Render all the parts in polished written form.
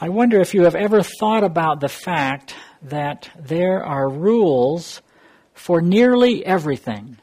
I wonder if you have ever thought about the fact that there are rules for nearly everything.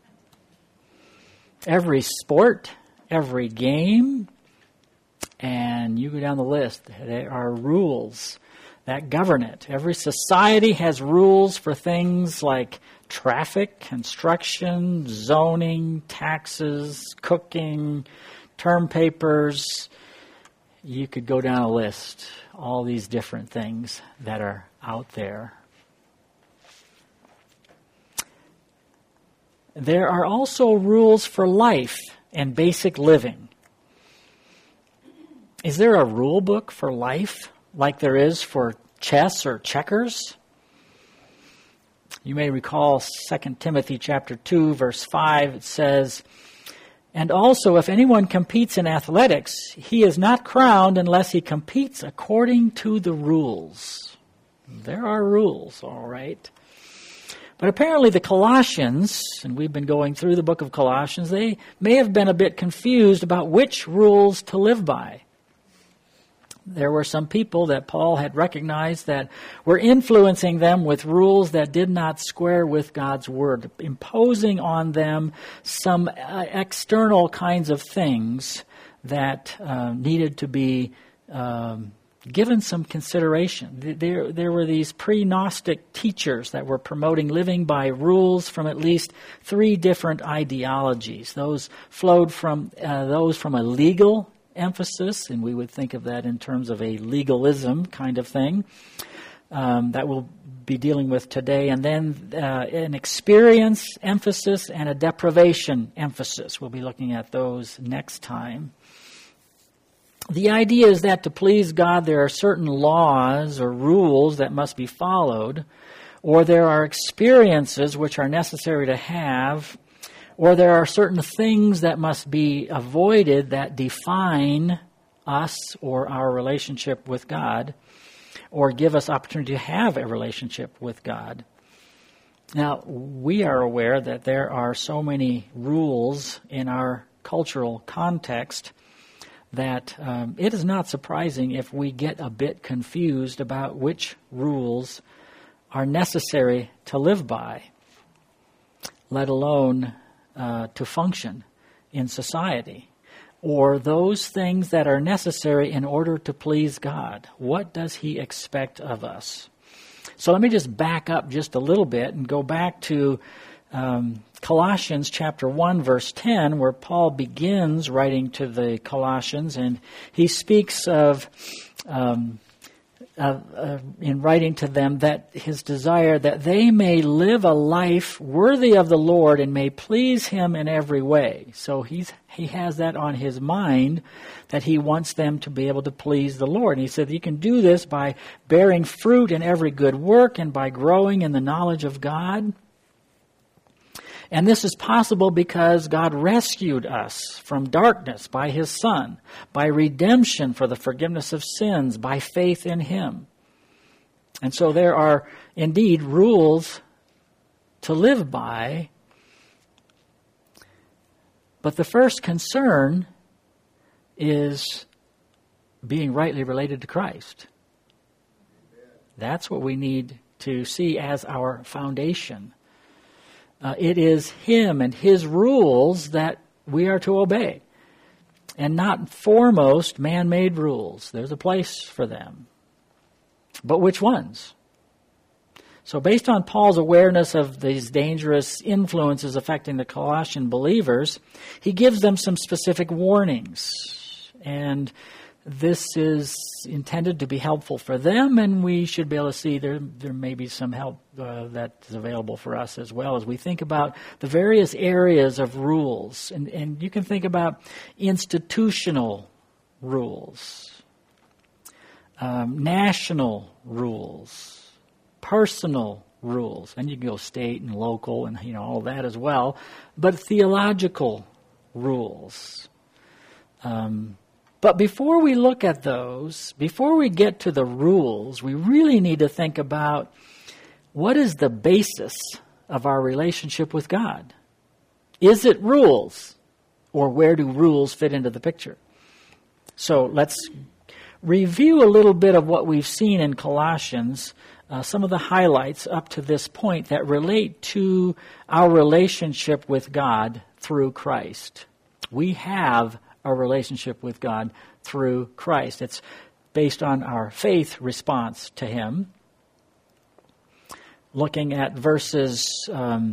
Every sport, every game, and you go down the list. There are rules that govern it. Every society has rules for things like traffic, construction, zoning, taxes, cooking, term papers. You could go down a list, all these different things that are out there. There are also rules for life and basic living. Is there a rule book for life like there is for chess or checkers? You may recall 2 Timothy chapter 2, verse 5. It says, "And also, if anyone competes in athletics, he is not crowned unless he competes according to the rules." There are rules, all right. But apparently the Colossians, and we've been going through the book of Colossians, they may have been a bit confused about which rules to live by. There were some people that Paul had recognized that were influencing them with rules that did not square with God's word, imposing on them some external kinds of things that needed to be given some consideration. There were these pre-Gnostic teachers that were promoting living by rules from at least 3 different ideologies. Those flowed from a legal emphasis, and we would think of that in terms of a legalism kind of thing that we'll be dealing with today, and then an experience emphasis and a deprivation emphasis. We'll be looking at those next time. The idea is that to please God, there are certain laws or rules that must be followed, or there are experiences which are necessary to have, or there are certain things that must be avoided that define us or our relationship with God, or give us opportunity to have a relationship with God. Now, we are aware that there are so many rules in our cultural context that it is not surprising if we get a bit confused about which rules are necessary to live by, let alone to function in society, or those things that are necessary in order to please God. What does He expect of us? So let me just back up just a little bit and go back to Colossians chapter 1, verse 10, where Paul begins writing to the Colossians, and he speaks of in writing to them that his desire that they may live a life worthy of the Lord and may please Him in every way. So he has that on his mind, that he wants them to be able to please the Lord. And he said you can do this by bearing fruit in every good work and by growing in the knowledge of God. And this is possible because God rescued us from darkness by His Son, by redemption for the forgiveness of sins, by faith in Him. And so there are indeed rules to live by. But the first concern is being rightly related to Christ. That's what we need to see as our foundation. It is Him and His rules that we are to obey, and not foremost man-made rules. There's a place for them. But which ones? So based on Paul's awareness of these dangerous influences affecting the Colossian believers, he gives them some specific warnings. And this is intended to be helpful for them, and we should be able to see there may be some help that's available for us as well as we think about the various areas of rules. And you can think about institutional rules, national rules, personal rules, and you can go state and local and all that as well, but theological rules. But before we look at those, before we get to the rules, we really need to think about what is the basis of our relationship with God? Is it rules? Or where do rules fit into the picture? So let's review a little bit of what we've seen in Colossians, some of the highlights up to this point that relate to our relationship with God through Christ. We have a relationship with God through Christ. It's based on our faith response to Him. Looking at verses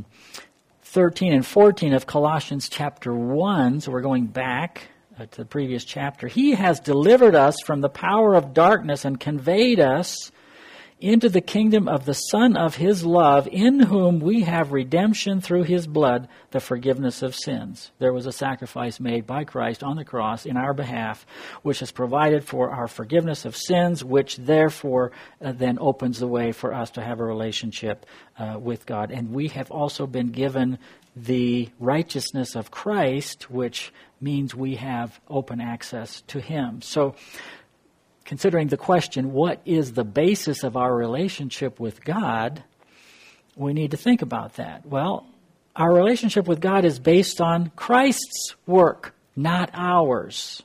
13 and 14 of Colossians chapter 1, so we're going back to the previous chapter. He has delivered us from the power of darkness and conveyed us into the kingdom of the Son of His love, in whom we have redemption through His blood, the forgiveness of sins. There was a sacrifice made by Christ on the cross in our behalf, which has provided for our forgiveness of sins, which therefore then opens the way for us to have a relationship with God. And we have also been given the righteousness of Christ, which means we have open access to Him. So, considering the question, what is the basis of our relationship with God, we need to think about that. Well, our relationship with God is based on Christ's work, not ours.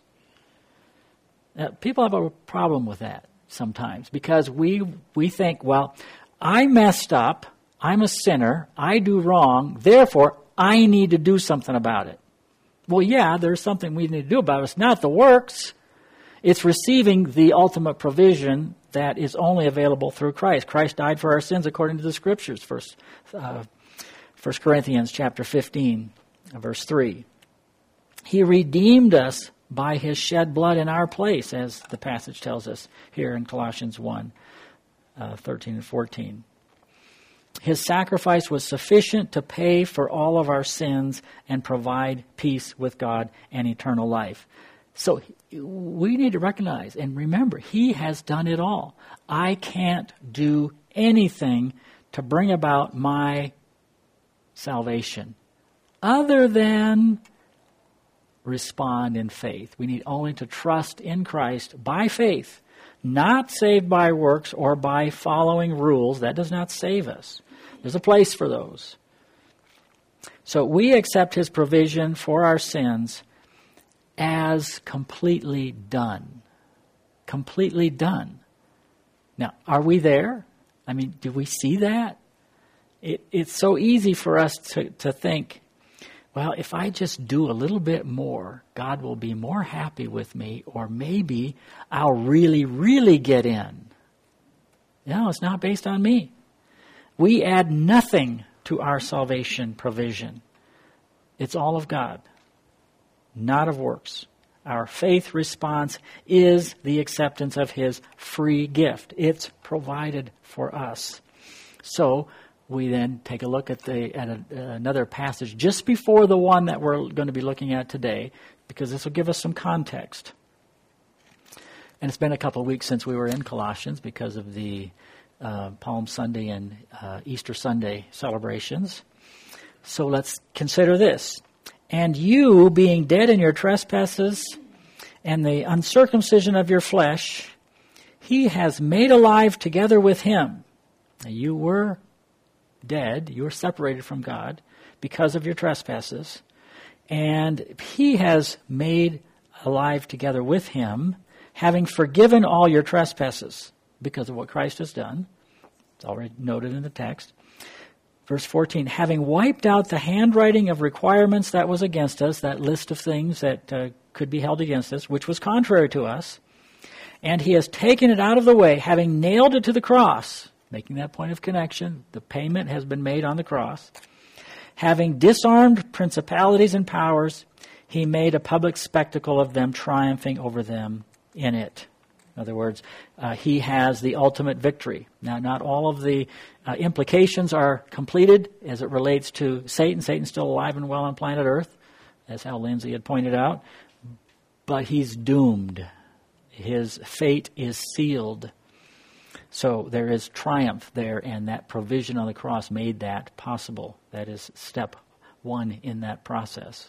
Now, people have a problem with that sometimes because we think, well, I messed up, I'm a sinner, I do wrong, therefore I need to do something about it. Well, yeah, there's something we need to do about it. It's not the works. It's receiving the ultimate provision that is only available through Christ. Christ died for our sins according to the Scriptures. 1 Corinthians chapter 15, verse 3. He redeemed us by His shed blood in our place, as the passage tells us here in Colossians 1, 13 and 14. His sacrifice was sufficient to pay for all of our sins and provide peace with God and eternal life. So we need to recognize and remember, He has done it all. I can't do anything to bring about my salvation other than respond in faith. We need only to trust in Christ by faith, not saved by works or by following rules. That does not save us. There's a place for those. So we accept His provision for our sins as completely done. Completely done. Now, are we there? I mean, do we see that? It's so easy for us to think, well, if I just do a little bit more, God will be more happy with me, or maybe I'll really, really get in. No, it's not based on me. We add nothing to our salvation provision. It's all of God, not of works. Our faith response is the acceptance of His free gift. It's provided for us. So we then take a look at another passage just before the one that we're going to be looking at today, because this will give us some context. And it's been a couple of weeks since we were in Colossians because of the Palm Sunday and Easter Sunday celebrations. So let's consider this. And you, being dead in your trespasses and the uncircumcision of your flesh, He has made alive together with Him. Now, you were dead, you were separated from God because of your trespasses, and He has made alive together with Him, having forgiven all your trespasses because of what Christ has done. It's already noted in the text. Verse 14, having wiped out the handwriting of requirements that was against us, that list of things that could be held against us, which was contrary to us, and He has taken it out of the way, having nailed it to the cross, making that point of connection. The payment has been made on the cross. Having disarmed principalities and powers, He made a public spectacle of them, triumphing over them in it. In other words, He has the ultimate victory. Now, not all of the implications are completed as it relates to Satan. Satan's still alive and well on planet Earth, as Hal Lindsey had pointed out. But he's doomed. His fate is sealed. So there is triumph there, and that provision on the cross made that possible. That is step one in that process.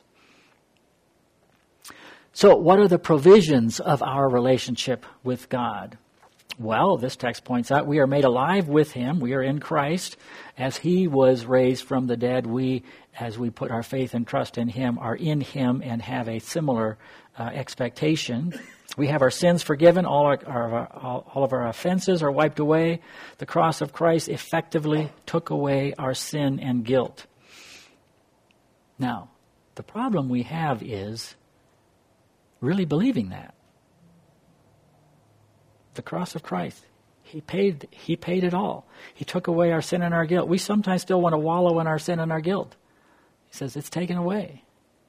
So what are the provisions of our relationship with God? Well, this text points out we are made alive with him. We are in Christ. As he was raised from the dead, we, as we put our faith and trust in him, are in him and have a similar expectation. We have our sins forgiven. All of our offenses are wiped away. The cross of Christ effectively took away our sin and guilt. Now, the problem we have is really believing that. The cross of Christ. He paid it all. He took away our sin and our guilt. We sometimes still want to wallow in our sin and our guilt. He says it's taken away.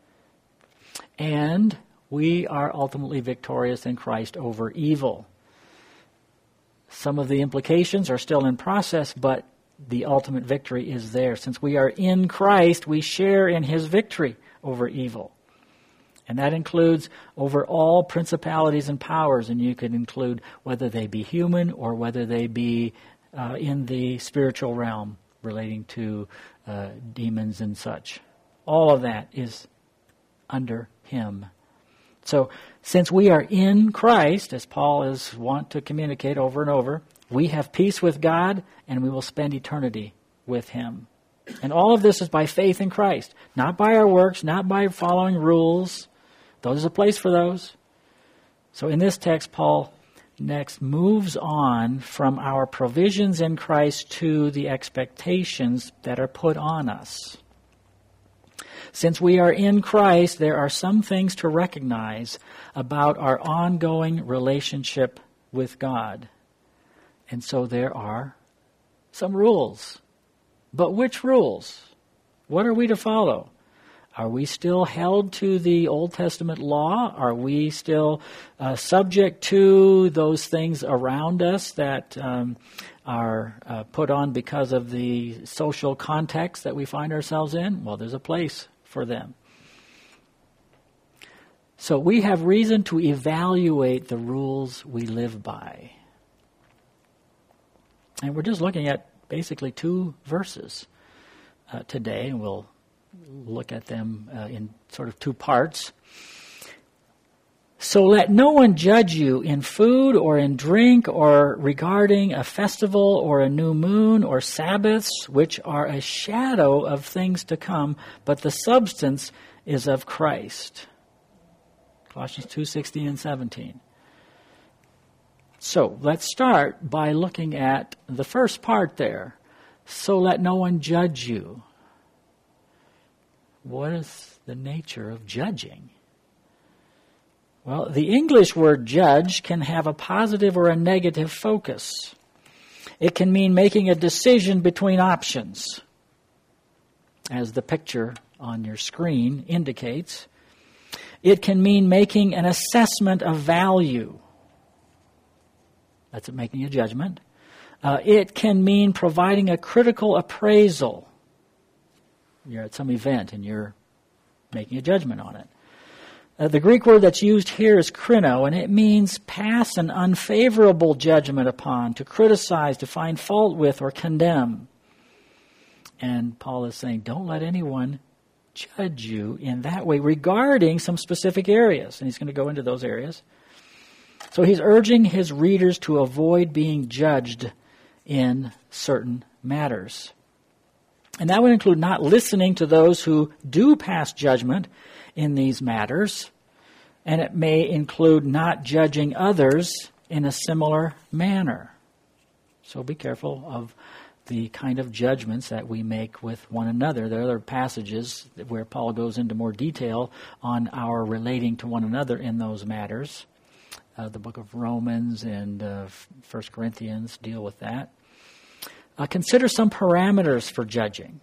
And we are ultimately victorious in Christ over evil. Some of the implications are still in process, but the ultimate victory is there. Since we are in Christ, we share in his victory over evil. And that includes over all principalities and powers, and you could include whether they be human or whether they be in the spiritual realm relating to demons and such. All of that is under him. So since we are in Christ, as Paul is wont to communicate over and over, we have peace with God and we will spend eternity with him. And all of this is by faith in Christ, not by our works, not by following rules. There's a place for those. So in this text, Paul next moves on from our provisions in Christ to the expectations that are put on us. Since we are in Christ, there are some things to recognize about our ongoing relationship with God. And so there are some rules. But which rules? What are we to follow? Are we still held to the Old Testament law? Are we still subject to those things around us that are put on because of the social context that we find ourselves in? Well, there's a place for them. So we have reason to evaluate the rules we live by. And we're just looking at basically 2 verses today, and we'll look at them in sort of 2 parts. So let no one judge you in food or in drink or regarding a festival or a new moon or Sabbaths, which are a shadow of things to come, but the substance is of Christ. Colossians 2:16 and 17. So let's start by looking at the first part there. So let no one judge you. What is the nature of judging? Well, the English word judge can have a positive or a negative focus. It can mean making a decision between options, as the picture on your screen indicates. It can mean making an assessment of value. That's making a judgment. It can mean providing a critical appraisal. You're at some event and you're making a judgment on it. The Greek word that's used here is krino, and it means pass an unfavorable judgment upon, to criticize, to find fault with, or condemn. And Paul is saying, don't let anyone judge you in that way regarding some specific areas. And he's going to go into those areas. So he's urging his readers to avoid being judged in certain matters. And that would include not listening to those who do pass judgment in these matters. And it may include not judging others in a similar manner. So be careful of the kind of judgments that we make with one another. There are other passages where Paul goes into more detail on our relating to one another in those matters. The book of Romans and 1 Corinthians deal with that. Consider some parameters for judging.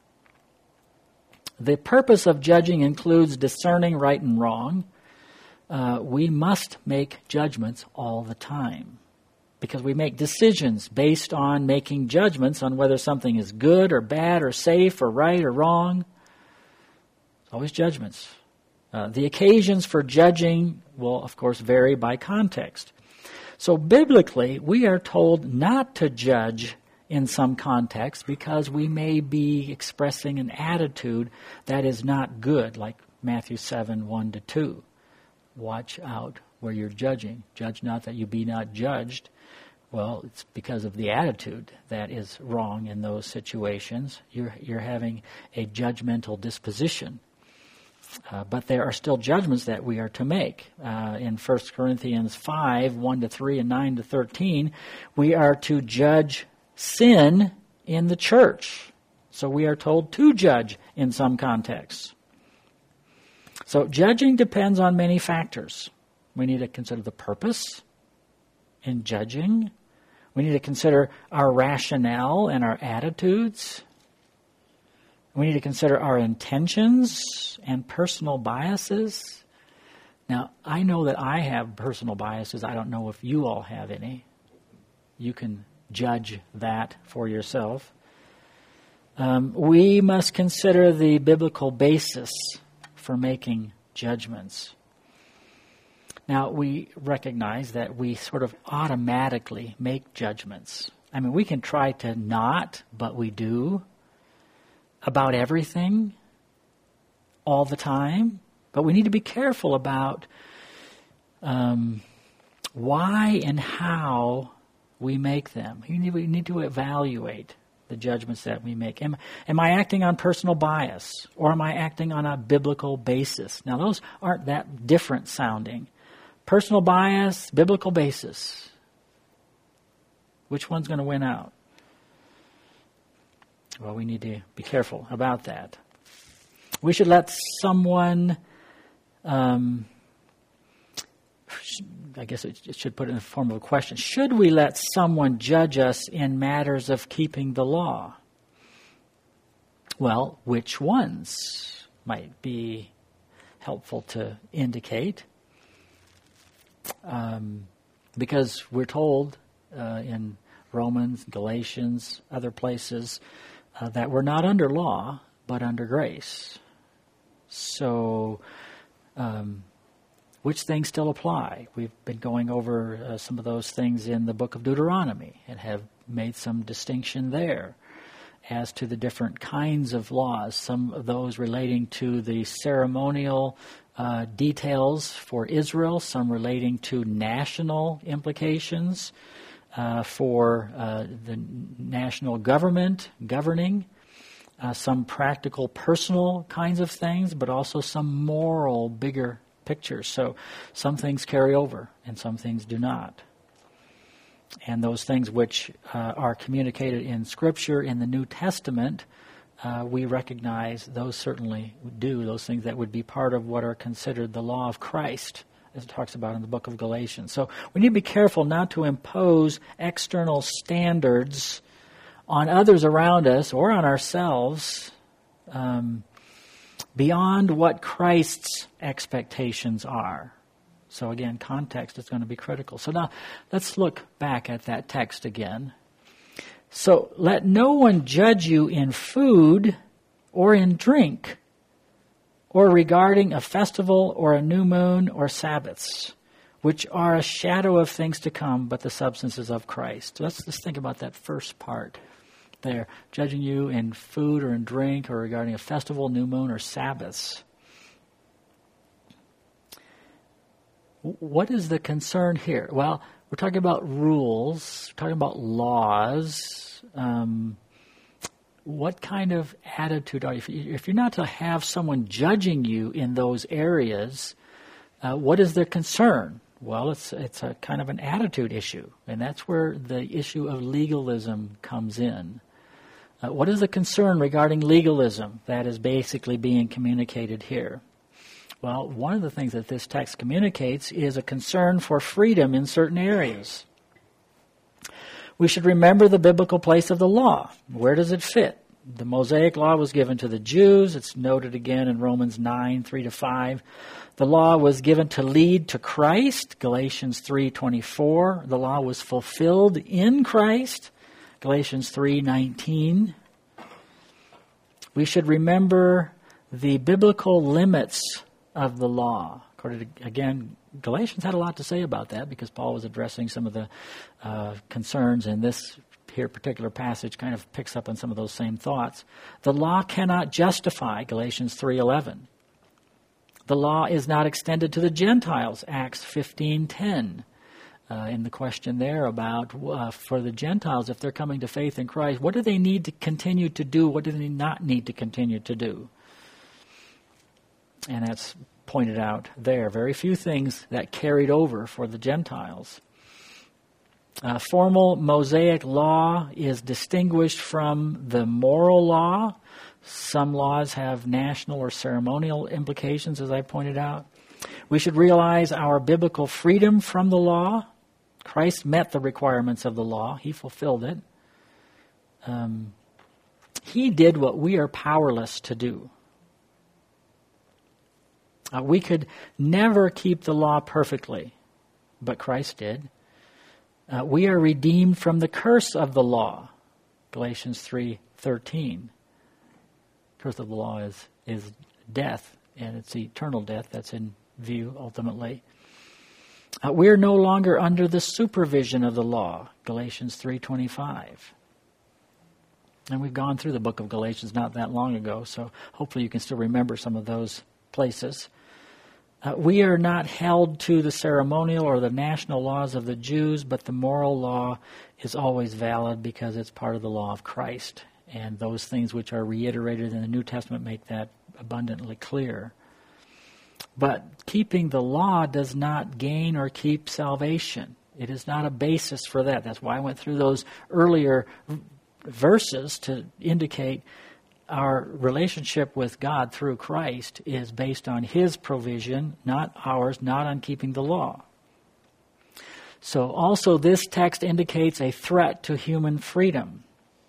The purpose of judging includes discerning right and wrong. We must make judgments all the time because we make decisions based on making judgments on whether something is good or bad or safe or right or wrong. It's always judgments. The occasions for judging will, of course, vary by context. So biblically, we are told not to judge in some context because we may be expressing an attitude that is not good, like Matthew 7, 1-2. Watch out where you're judging. Judge not that you be not judged. Well, it's because of the attitude that is wrong in those situations. You're having a judgmental disposition. But there are still judgments that we are to make. In 1 Corinthians 5, 1-3 and 9-13, we are to judge sin in the church. So we are told to judge in some contexts. So judging depends on many factors. We need to consider the purpose in judging. We need to consider our rationale and our attitudes. We need to consider our intentions and personal biases. Now, I know that I have personal biases. I don't know if you all have any. You can judge that for yourself. We must consider the biblical basis for making judgments. Now, we recognize that we sort of automatically make judgments. I mean, we can try to not, but we do, about everything, all the time. But we need to be careful about why and how we make them. We need to evaluate the judgments that we make. Am I acting on personal bias, or am I acting on a biblical basis? Now, those aren't that different sounding. Personal bias, biblical basis. Which one's going to win out? Well, we need to be careful about that. We should let someone, I guess it should put it in the form of a question. Should we let someone judge us in matters of keeping the law? Well, which ones might be helpful to indicate? Because we're told in Romans, Galatians, other places, that we're not under law, but under grace. So, which things still apply? We've been going over some of those things in the book of Deuteronomy and have made some distinction there as to the different kinds of laws, some of those relating to the ceremonial details for Israel, some relating to national implications for the national government governing, some practical personal kinds of things, but also some moral bigger pictures. So some things carry over and some things do not. And those things which are communicated in Scripture in the New Testament, we recognize those certainly do, those things that would be part of what are considered the law of Christ, as it talks about in the book of Galatians. So we need to be careful not to impose external standards on others around us or on ourselves beyond what Christ's expectations are. So again, context is going to be critical. So now let's look back at that text again. So let no one judge you in food or in drink, or regarding a festival or a new moon or Sabbaths, which are a shadow of things to come, but the substances of Christ. Let's just think about that first part there. Judging you in food or in drink, or regarding a festival, new moon, or Sabbaths. What is the concern here? Well, we're talking about rules, we're talking about laws. What kind of attitude are you? If you're not to have someone judging you in those areas, what is their concern? Well, it's a kind of an attitude issue, and that's where the issue of legalism comes in. What is the concern regarding legalism that is basically being communicated here? Well, one of the things that this text communicates is a concern for freedom in certain areas. We should remember the biblical place of the law. Where does it fit? The Mosaic law was given to the Jews. It's noted again in Romans 9, 3-5. The law was given to lead to Christ, Galatians 3:24. The law was fulfilled in Christ, Galatians 3:19. We should remember the biblical limits of the law. According to, again, Galatians had a lot to say about that because Paul was addressing some of the concerns, and this here particular passage kind of picks up on some of those same thoughts. The law cannot justify, Galatians 3:11. The law is not extended to the Gentiles, Acts 15:10. in the question there about for the Gentiles, if they're coming to faith in Christ, what do they need to continue to do? What do they not need to continue to do? And that's pointed out there. Very few things that carried over for the Gentiles. Formal Mosaic law is distinguished from the moral law. Some laws have national or ceremonial implications, as I pointed out. We should realize our biblical freedom from the law. Christ met the requirements of the law. He fulfilled it. He did what we are powerless to do. We could never keep the law perfectly, but Christ did. We are redeemed from the curse of the law, Galatians 3:13. Curse of the law is death, and it's eternal death that's in view ultimately. We are no longer under the supervision of the law, Galatians 3:25. And we've gone through the book of Galatians not that long ago, so hopefully you can still remember some of those places. We are not held to the ceremonial or the national laws of the Jews, but the moral law is always valid because it's part of the law of Christ. And those things which are reiterated in the New Testament make that abundantly clear. But keeping the law does not gain or keep salvation. It is not a basis for that. That's why I went through those earlier verses to indicate our relationship with God through Christ is based on His provision, not ours, not on keeping the law. So also this text indicates a threat to human freedom.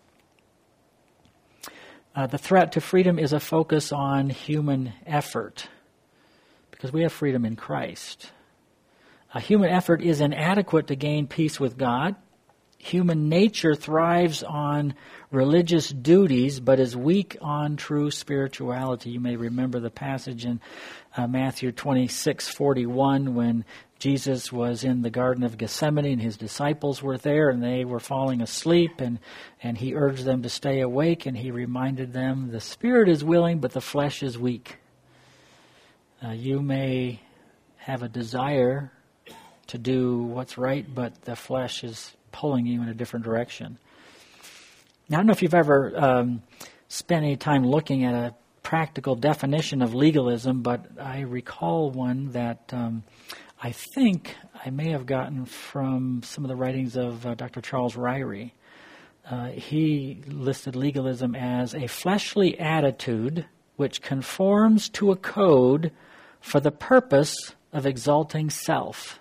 The threat to freedom is a focus on human effort, because we have freedom in Christ. Human effort is inadequate to gain peace with God. Human nature thrives on religious duties, but is weak on true spirituality. You may remember the passage in Matthew 26:41 when Jesus was in the Garden of Gethsemane and His disciples were there and they were falling asleep, and He urged them to stay awake, and He reminded them, the spirit is willing, but the flesh is weak. You may have a desire to do what's right, but the flesh is pulling you in a different direction. Now, I don't know if you've ever spent any time looking at a practical definition of legalism, but I recall one that I think I may have gotten from some of the writings of Dr. Charles Ryrie. He listed legalism as a fleshly attitude which conforms to a code for the purpose of exalting self.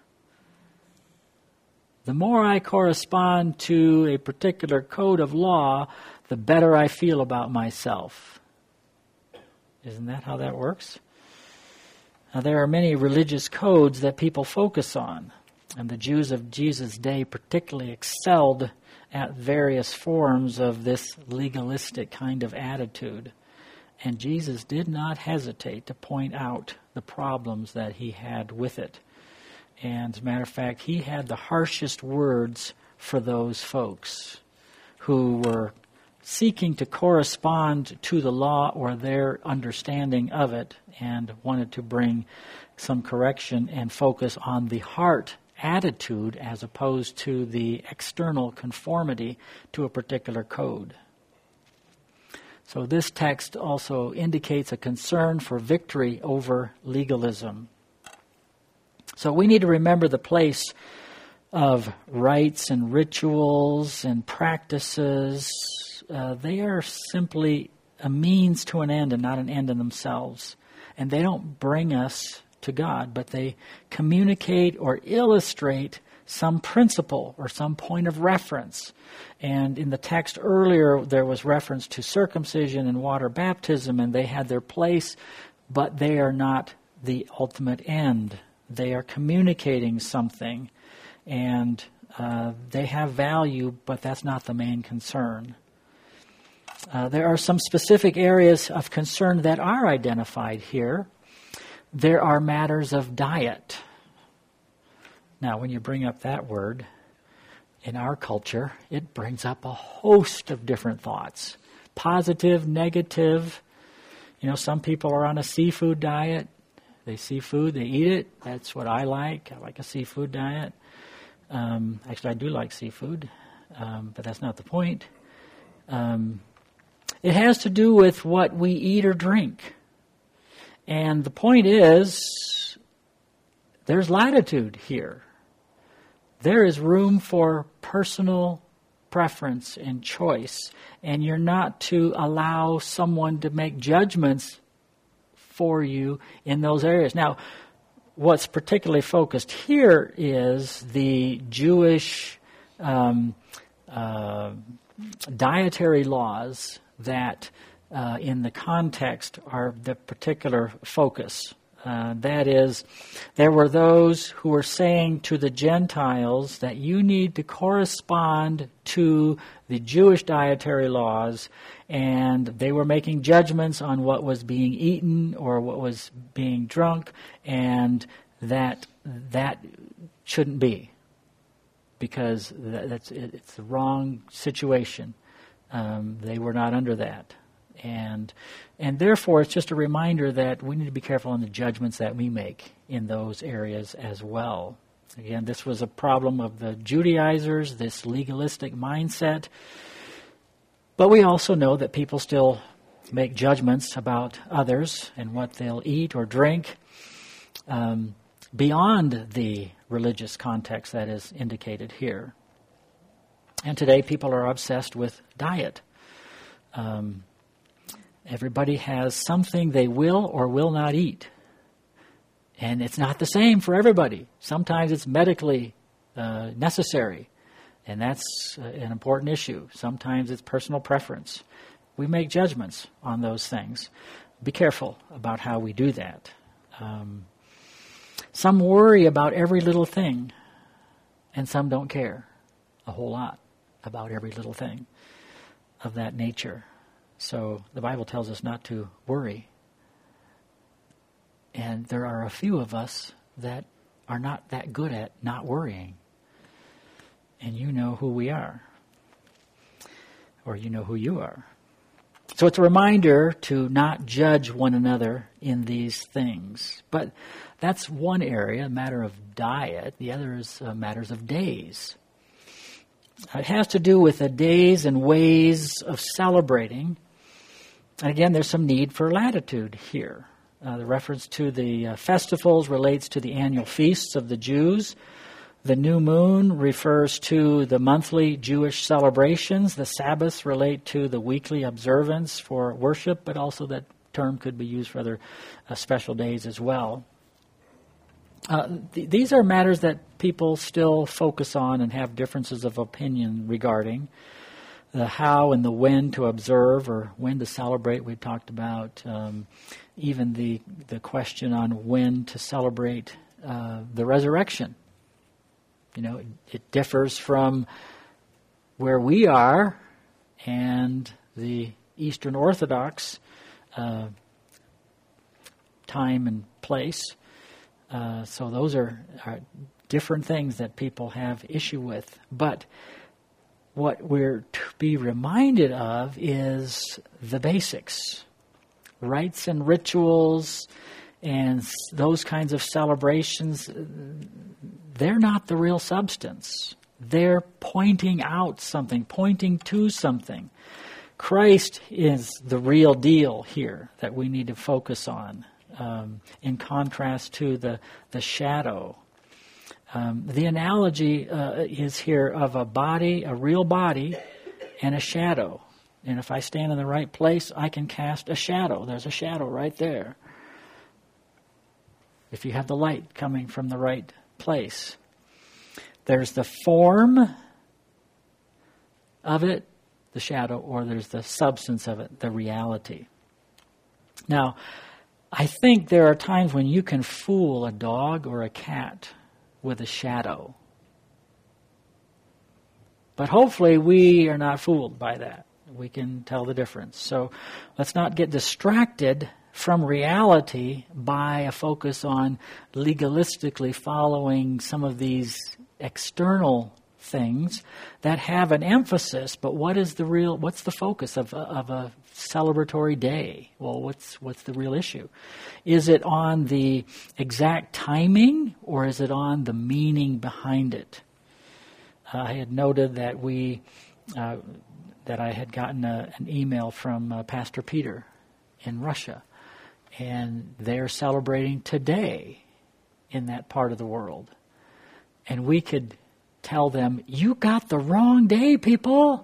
The more I correspond to a particular code of law, the better I feel about myself. Isn't that how that works? Now, there are many religious codes that people focus on, and the Jews of Jesus' day particularly excelled at various forms of this legalistic kind of attitude. And Jesus did not hesitate to point out the problems that he had with it. And as a matter of fact, he had the harshest words for those folks who were seeking to correspond to the law or their understanding of it and wanted to bring some correction and focus on the heart attitude as opposed to the external conformity to a particular code. So this text also indicates a concern for victory over legalism. So we need to remember the place of rites and rituals and practices. They are simply a means to an end and not an end in themselves. And they don't bring us to God, but they communicate or illustrate some principle or some point of reference. And in the text earlier, there was reference to circumcision and water baptism, and they had their place, but they are not the ultimate end. They are communicating something, and they have value, but that's not the main concern. There are some specific areas of concern that are identified here. There are matters of diet. Now, when you bring up that word, in our culture, it brings up a host of different thoughts. Positive, negative. You know, some people are on a seafood diet. They see food, they eat it. That's what I like. I like a seafood diet. Actually, I do like seafood, but that's not the point. It has to do with what we eat or drink. And the point is, there's latitude here. There is room for personal preference and choice, and you're not to allow someone to make judgments for you in those areas. Now, what's particularly focused here is the Jewish dietary laws that in the context are the particular focus. That is, there were those who were saying to the Gentiles that you need to correspond to the Jewish dietary laws, and they were making judgments on what was being eaten or what was being drunk, and that shouldn't be, because it's the wrong situation. They were not under that. And therefore, it's just a reminder that we need to be careful in the judgments that we make in those areas as well. Again, this was a problem of the Judaizers, this legalistic mindset. But we also know that people still make judgments about others and what they'll eat or drink beyond the religious context that is indicated here. And today, people are obsessed with diet. Everybody has something they will or will not eat. And it's not the same for everybody. Sometimes it's medically necessary, and that's an important issue. Sometimes it's personal preference. We make judgments on those things. Be careful about how we do that. Some worry about every little thing, and some don't care a whole lot about every little thing of that nature. So the Bible tells us not to worry. And there are a few of us that are not that good at not worrying. And you know who we are. Or you know who you are. So it's a reminder to not judge one another in these things. But that's one area, a matter of diet. The other is matters of days. It has to do with the days and ways of celebrating. And again, there's some need for latitude here. The reference to the festivals relates to the annual feasts of the Jews. The new moon refers to the monthly Jewish celebrations. The Sabbaths relate to the weekly observance for worship, but also that term could be used for other special days as well. These are matters that people still focus on and have differences of opinion regarding. The how and the when to observe or when to celebrate, we talked about. Even the question on when to celebrate the resurrection. You know, it differs from where we are and the Eastern Orthodox time and place. So those are different things that people have issue with. But what we're to be reminded of is the basics. Rites and rituals and those kinds of celebrations, they're not the real substance. They're pointing out something, pointing to something. Christ is the real deal here that we need to focus on, in contrast to the shadow. The analogy is here of a body, a real body, and a shadow. And if I stand in the right place, I can cast a shadow. There's a shadow right there. If you have the light coming from the right place. There's the form of it, the shadow, or there's the substance of it, the reality. Now, I think there are times when you can fool a dog or a cat with a shadow. But hopefully we are not fooled by that. We can tell the difference. So let's not get distracted from reality by a focus on legalistically following some of these external things that have an emphasis. But what's the focus of a celebratory day? Well, what's the real issue? Is it on the exact timing, or is it on the meaning behind it? I had noted that that I had gotten an email from Pastor Peter in Russia, and they're celebrating today in that part of the world. And we could tell them, you got the wrong day, people.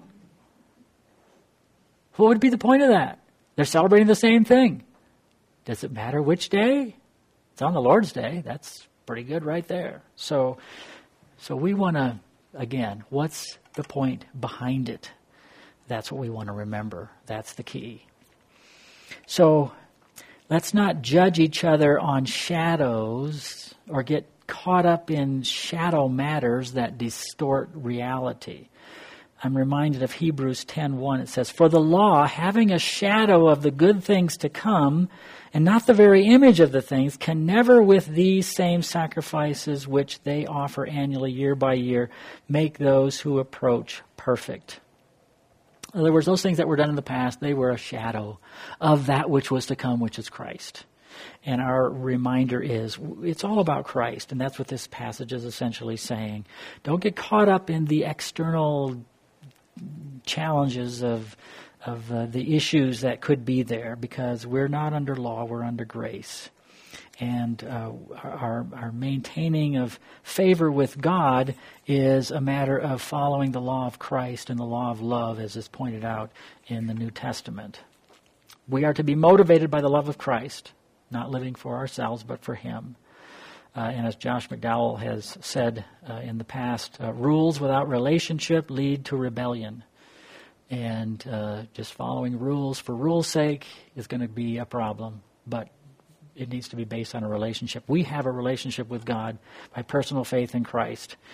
What would be the point of that? They're celebrating the same thing. Does it matter which day? It's on the Lord's Day. That's pretty good right there. So we want to, again, what's the point behind it? That's what we want to remember. That's the key. So let's not judge each other on shadows or get caught up in shadow matters that distort reality. I'm reminded of Hebrews 10:1. It says, "For the law, having a shadow of the good things to come, and not the very image of the things, can never with these same sacrifices which they offer annually year by year make those who approach perfect." In other words, those things that were done in the past, they were a shadow of that which was to come, which is Christ. And our reminder is, it's all about Christ, and that's what this passage is essentially saying. Don't get caught up in the external challenges of the issues that could be there, because we're not under law, we're under grace. And our maintaining of favor with God is a matter of following the law of Christ and the law of love, as is pointed out in the New Testament. We are to be motivated by the love of Christ, not living for ourselves, but for Him. And as Josh McDowell has said in the past, rules without relationship lead to rebellion. And just following rules for rules' sake is going to be a problem, but it needs to be based on a relationship. We have a relationship with God by personal faith in Christ.